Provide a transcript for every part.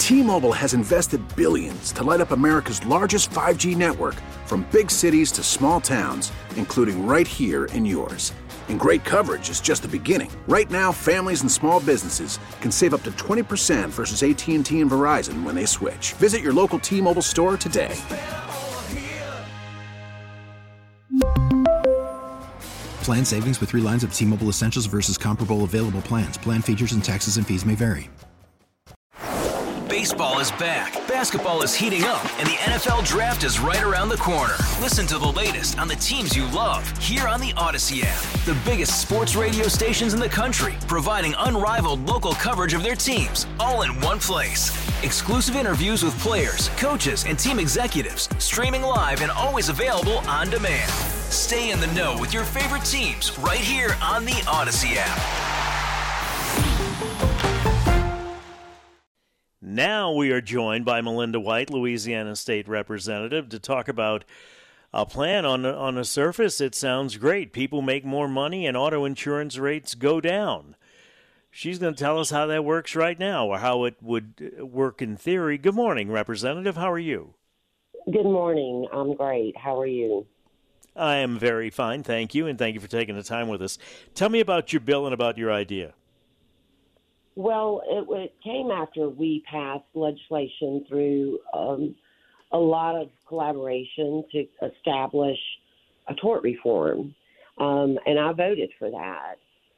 T-Mobile has invested billions to light up America's largest 5G network, from big cities to small towns, including right here in yours. And great coverage is just the beginning. Right now, families and small businesses can save up to 20% versus AT&T and Verizon when they switch. Visit your local T-Mobile store today. Plan savings with 3 lines of T-Mobile Essentials versus comparable available plans. Plan features and taxes and fees may vary. Baseball is back, basketball is heating up, and the NFL Draft is right around the corner. Listen to the latest on the teams you love here on the Odyssey app. The biggest sports radio stations in the country, providing unrivaled local coverage of their teams, all in one place. Exclusive interviews with players, coaches, and team executives, streaming live and always available on demand. Stay in the know with your favorite teams right here on the Odyssey app. Now we are joined by Melinda White, Louisiana State Representative, to talk about a plan. On the surface, it sounds great. People make more money and auto insurance rates go down. She's going to tell us how that works right now, or how it would work in theory. Good morning, Representative. How are you? Good morning. I'm great. How are you? I am very fine, thank you, and thank you for taking the time with us. Tell me about your bill and about your idea. Well, it came after we passed legislation through a lot of collaboration to establish a tort reform, and I voted for that.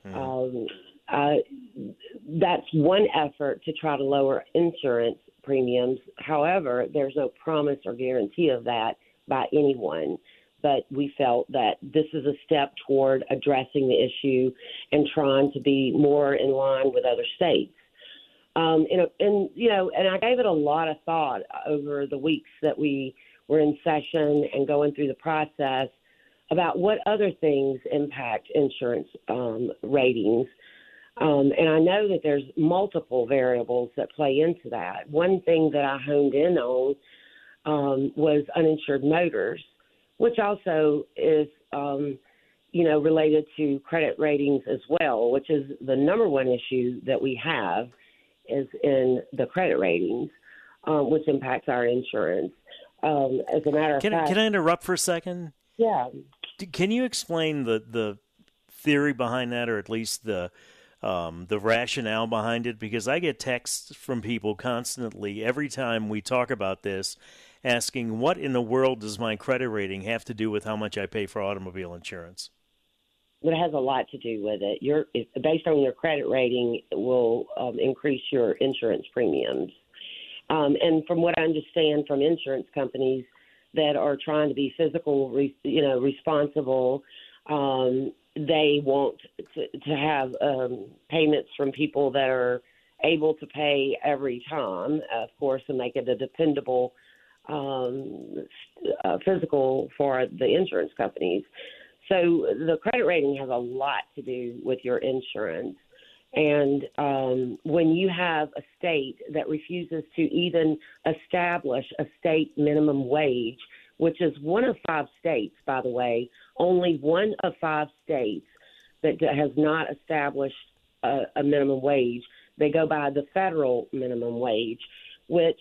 That's one effort to try to lower insurance premiums. However, there's no promise or guarantee of that by anyone. But we felt that this is a step toward addressing the issue and trying to be more in line with other states. And I gave it a lot of thought over the weeks that we were in session and going through the process about what other things impact insurance ratings. And I know that there's multiple variables that play into that. One thing that I honed in on was uninsured motors, which also is, related to credit ratings as well, which is the number one issue that we have is in the credit ratings, which impacts our insurance. As a matter of fact... Can I interrupt for a second? Yeah. Can you explain the theory behind that, or at least the rationale behind it? Because I get texts from people constantly every time we talk about this, asking, what in the world does my credit rating have to do with how much I pay for automobile insurance? It has a lot to do with it. Based on your credit rating, it will increase your insurance premiums. And from what I understand from insurance companies that are trying to be responsible, they want to have payments from people that are able to pay every time, of course, and make it a dependable physical for the insurance companies. So the credit rating has a lot to do with your insurance. And when you have a state that refuses to even establish a state minimum wage, which is one of 5 states, by the way, only one of 5 states that has not established a minimum wage. They go by the federal minimum wage, which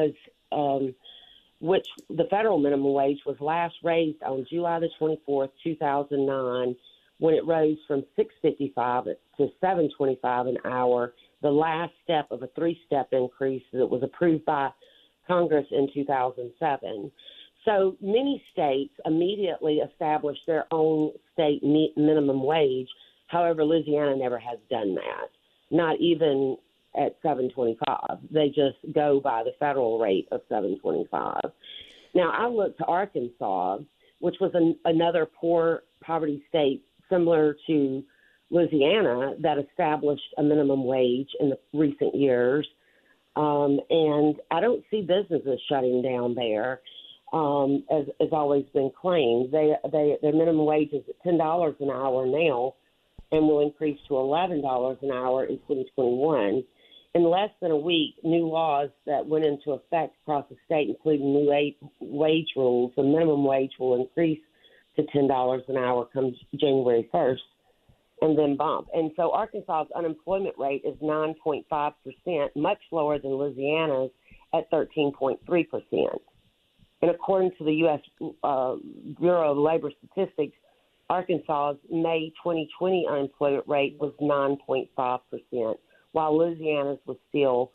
the federal minimum wage was last raised on July the 24th, 2009, when it rose from $6.55 to $7.25 an hour, the last step of a 3-step increase that was approved by Congress in 2007. So many states immediately established their own state minimum wage. However, Louisiana never has done that, not even at $7.25. They just go by the federal rate of $7.25. Now, I looked to Arkansas, which was another poverty state similar to Louisiana that established a minimum wage in the recent years. And I don't see businesses shutting down there, as always been claimed. Their minimum wage is at $10 an hour now and will increase to $11 an hour in 2021. In less than a week, new laws that went into effect across the state, including new wage rules, the minimum wage will increase to $10 an hour come January 1st. and then bump. And so Arkansas's unemployment rate is 9.5%, much lower than Louisiana's at 13.3%. And according to the U.S. Bureau of Labor Statistics, Arkansas's May 2020 unemployment rate was 9.5%, while Louisiana's was still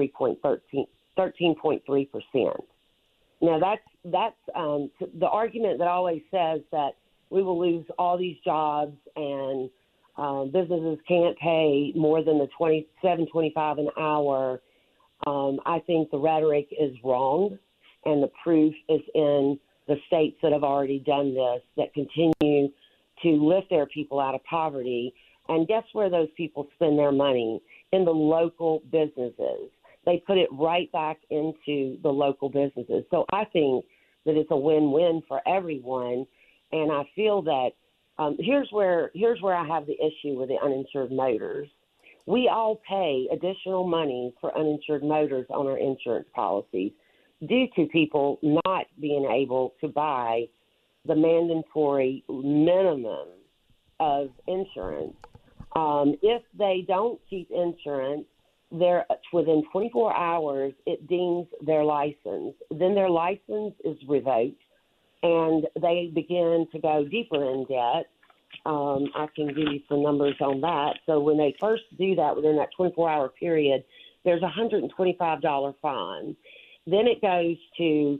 13.3%. Now, that's the argument that always says that we will lose all these jobs and businesses can't pay more than the $27.25 an hour. I think the rhetoric is wrong, and the proof is in the states that have already done this, that continue to lift their people out of poverty. And guess where those people spend their money? In the local businesses. They put it right back into the local businesses. So I think that it's a win-win for everyone. And I feel that here's where I have the issue with the uninsured motors. We all pay additional money for uninsured motors on our insurance policies due to people not being able to buy the mandatory minimum of insurance. If they don't keep insurance, they're within 24 hours, it deems their license. Then their license is revoked, and they begin to go deeper in debt. I can give you some numbers on that. So when they first do that within that 24-hour period, there's a $125 fine. Then it goes to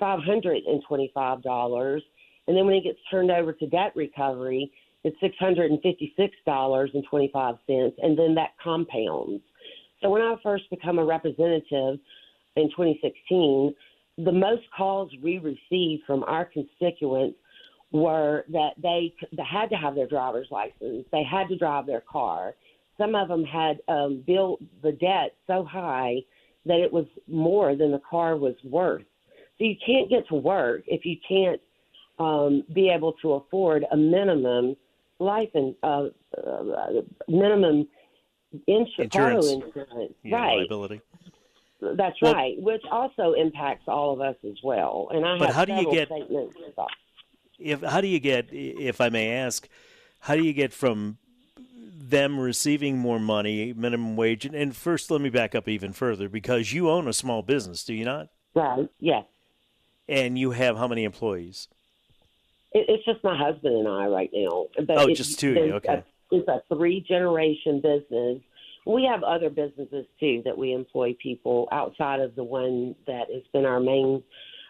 $525, and then when it gets turned over to debt recovery, it's $656.25, and then that compounds. So when I first become a representative in 2016, the most calls we received from our constituents were that they had to have their driver's license. They had to drive their car. Some of them had built the debt so high that it was more than the car was worth. So you can't get to work if you can't be able to afford a minimum life and minimum auto insurance. Right. Liability. That's right, which also impacts all of us as well. And I have several statements about. How do you get, if I may ask, how do you get from them receiving more money, minimum wage? And first, let me back up even further, because you own a small business, do you not? Right, yes. And you have how many employees? It's just my husband and I right now. But just two, okay. It's a 3-generation business. We have other businesses, too, that we employ people outside of the one that has been our main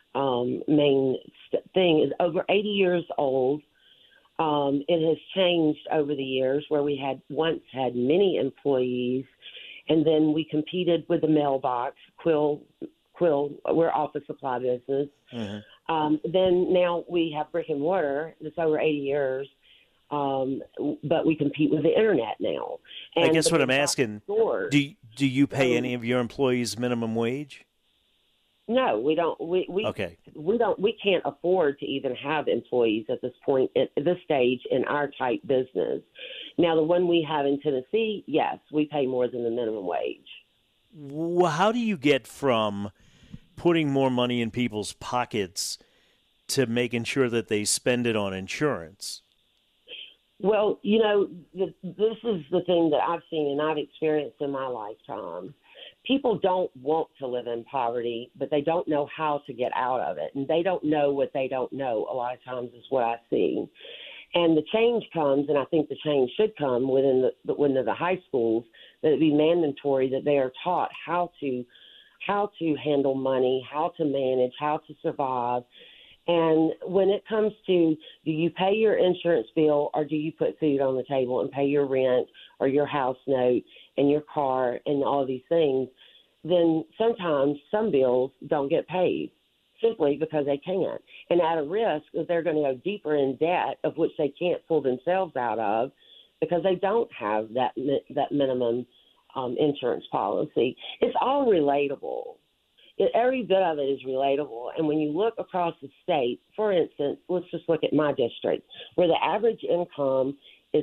thing. Is over 80 years old. It has changed over the years, where we once had many employees, and then we competed with the mailbox. Quill, we're office supply business. Mm-hmm. Then now we have brick and mortar that's over 80 years, but we compete with the internet now. And I guess what I'm asking, do you pay any of your employees minimum wage? No, we don't. Okay. We can't afford to even have employees at this point, at this stage in our type business. Now, the one we have in Tennessee, yes, we pay more than the minimum wage. Well, how do you get from putting more money in people's pockets to making sure that they spend it on insurance? Well, this is the thing that I've seen and I've experienced in my lifetime. People don't want to live in poverty, but they don't know how to get out of it. And they don't know what they don't know, a lot of times, is what I see. And the change comes, and I think the change should come within the high schools, that it be mandatory that they are taught how to handle money, how to manage, how to survive. And when it comes to, do you pay your insurance bill, or do you put food on the table and pay your rent or your house note and your car and all of these things, then sometimes some bills don't get paid simply because they can't. And at a risk that they're going to go deeper in debt, of which they can't pull themselves out of, because they don't have that minimum insurance policy. It's all relatable. Every bit of it is relatable. And when you look across the state, for instance, let's just look at my district, where the average income is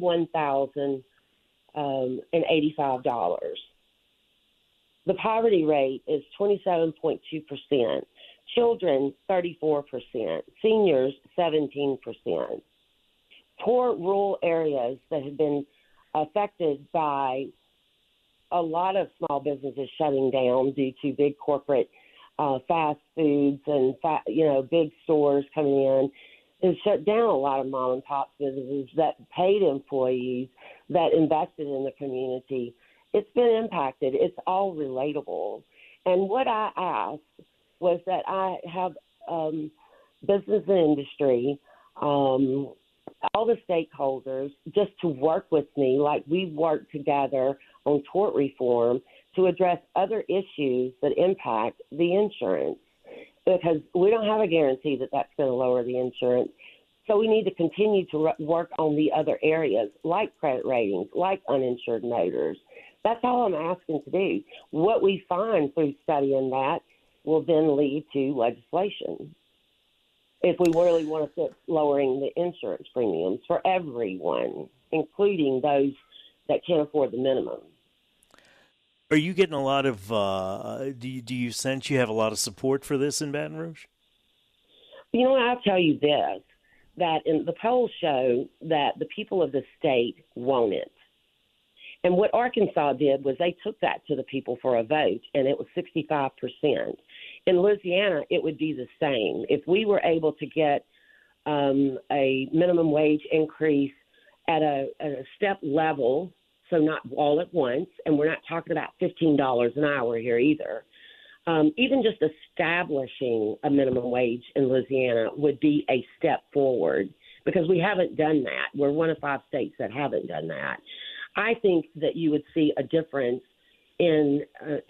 $31,085. The poverty rate is 27.2%. Children, 34%. Seniors, 17%. poor rural areas that have been affected by a lot of small businesses shutting down due to big corporate fast foods and big stores coming in, has shut down a lot of mom and pop businesses that paid employees, that invested in the community. It's been impacted. It's all relatable. And what I asked was that I have business and industry, all the stakeholders, just to work with me like we've worked together on tort reform to address other issues that impact the insurance, because we don't have a guarantee that that's going to lower the insurance. So we need to continue to work on the other areas like credit ratings, like uninsured motors. That's all I'm asking to do. What we find through studying that will then lead to legislation if we really want to fix lowering the insurance premiums for everyone, including those that can't afford the minimum. Are you getting a lot of, do you sense you have a lot of support for this in Baton Rouge? You know, I'll tell you this, that in the polls show that the people of the state want it. And what Arkansas did was they took that to the people for a vote, and it was 65%. In Louisiana, it would be the same. If we were able to get a minimum wage increase at a step level, so not all at once, and we're not talking about $15 an hour here either, even just establishing a minimum wage in Louisiana would be a step forward, because we haven't done that. We're one of 5 states that haven't done that. I think that you would see a difference in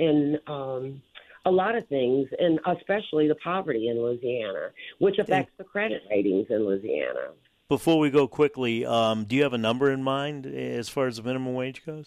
a lot of things, and especially the poverty in Louisiana, which affects the credit ratings in Louisiana. Before we go quickly, do you have a number in mind as far as the minimum wage goes?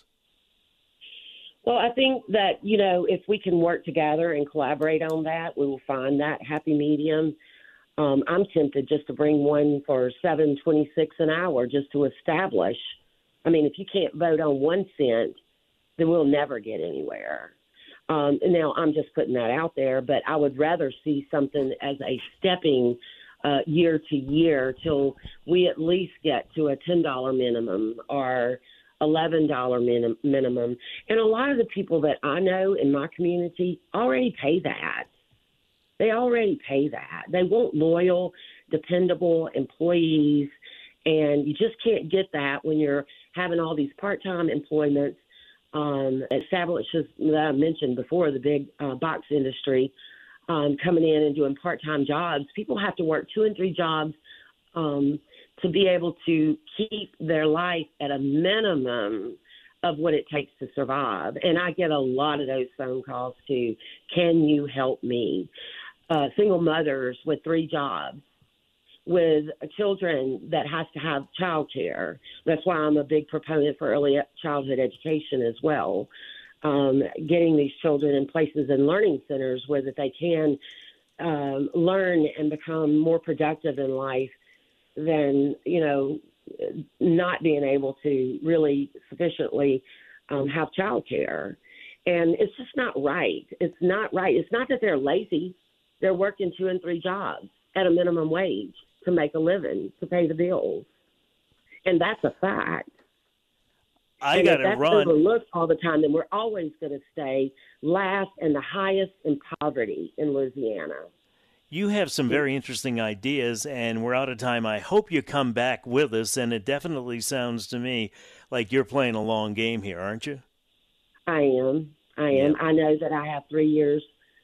Well, I think that, you know, if we can work together and collaborate on that, we will find that happy medium. I'm tempted just to bring one for $7.26 an hour just to establish. I mean, if you can't vote on 1 cent, then we'll never get anywhere. Now, I'm just putting that out there, but I would rather see something as a stepping year to year till we at least get to a $10 minimum or $11 minimum. And a lot of the people that I know in my community already pay that. They already pay that. They want loyal, dependable employees, and you just can't get that when you're having all these part-time employments establishes that I mentioned before, the big box industry coming in and doing part-time jobs. People have to work 2 and 3 jobs to be able to keep their life at a minimum of what it takes to survive. And I get a lot of those phone calls too. Can you help me? Single mothers with 3 jobs, with children that has to have child care. That's why I'm a big proponent for early childhood education as well. Getting these children in places and learning centers where that they can learn and become more productive in life than, you know, not being able to really sufficiently have child care. And it's just not right. It's not right. It's not that they're lazy. They're working 2 and 3 jobs at a minimum wage to make a living, to pay the bills. And that's a fact. I got to run. If that's overlooked all the time, then we're always going to stay last and the highest in poverty in Louisiana. You have some very interesting ideas, and we're out of time. I hope you come back with us, and it definitely sounds to me like you're playing a long game here, aren't you? I am. Yeah. I know that I have 3 years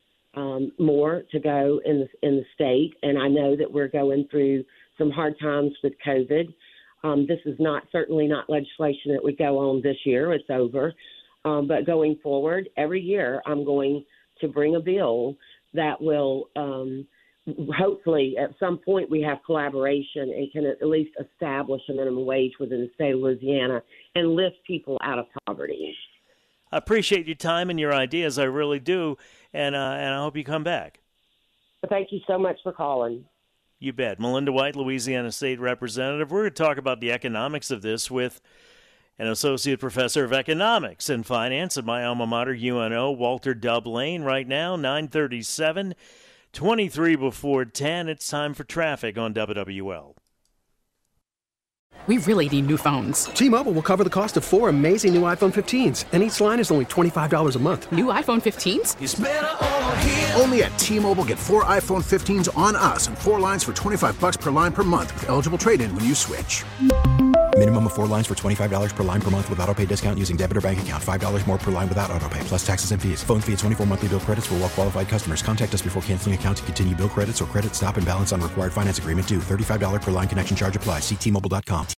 more to go in the state, and I know that we're going through some hard times with COVID. This is certainly not legislation that would go on this year. It's over. But going forward, every year I'm going to bring a bill that will hopefully at some point we have collaboration and can at least establish a minimum wage within the state of Louisiana and lift people out of poverty. I appreciate your time and your ideas. I really do. And I hope you come back. Thank you so much for calling. You bet. Melinda White, Louisiana State Representative. We're going to talk about the economics of this with an Associate Professor of Economics and Finance at my alma mater, UNO, Walter Dub Lane. Right now, 9:37, 23 before 10. It's time for traffic on WWL. We really need new phones. T-Mobile will cover the cost of 4 amazing new iPhone 15s, and each line is only $25 a month. New iPhone 15s? It's better over here. Only at T-Mobile, get 4 iPhone 15s on us and 4 lines for $25 per line per month with eligible trade-in when you switch. Minimum of 4 lines for $25 per line per month with autopay discount using debit or bank account. $5 more per line without autopay, plus taxes and fees. Phone fee at 24 monthly bill credits for well-qualified customers. Contact us before canceling account to continue bill credits or credit stop and balance on required finance agreement due. $35 per line connection charge applies. See T-Mobile.com.